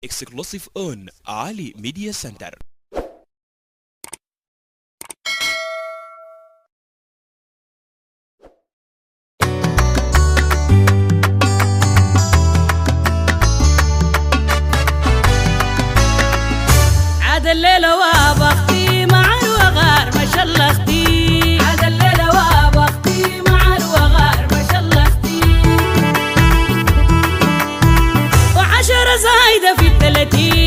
exclusive on Ali Media Center. عاد الليلة وابختي مع الوغار ما شاء الله اختي. عاد الليلة وابختي مع الوغار ما شاء الله اختي. وعشرة زايدة في 30